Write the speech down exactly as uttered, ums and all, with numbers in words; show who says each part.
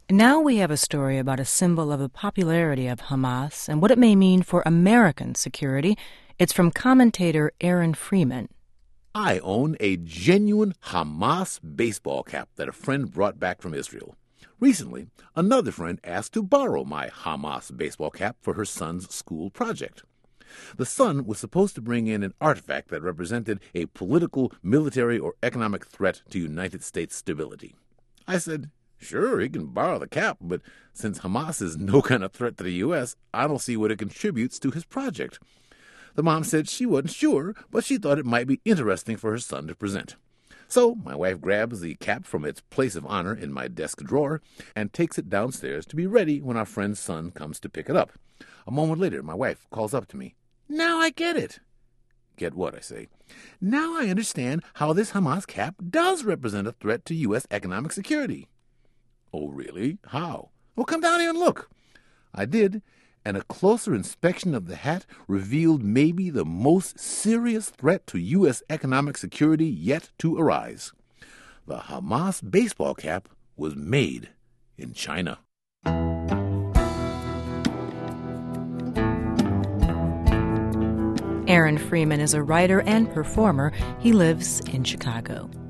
Speaker 1: Now we have a story about a symbol of the popularity of Hamas and what it may mean for American security. It's from commentator Aaron Freeman.
Speaker 2: I own a genuine Hamas baseball cap that a friend brought back from Israel. Recently, another friend asked to borrow my Hamas baseball cap for her son's school project. The son was supposed to bring in an artifact that represented a political, military, or economic threat to United States stability. I said, sure, he can borrow the cap, but since Hamas is no kind of threat to the U S, I don't see what it contributes to his project. The mom said she wasn't sure, but she thought it might be interesting for her son to present. So my wife grabs the cap from its place of honor in my desk drawer and takes it downstairs to be ready when our friend's son comes to pick it up. A moment later, my wife calls up to me. Now I get it. Get what, I say. Now I understand how this Hamas cap does represent a threat to U S economic security. Oh, really? How? Well, come down here and look. I did, and a closer inspection of the hat revealed maybe the most serious threat to U S economic security yet to arise. The Hamas baseball cap was made in China.
Speaker 1: Aaron Freeman is a writer and performer. He lives in Chicago.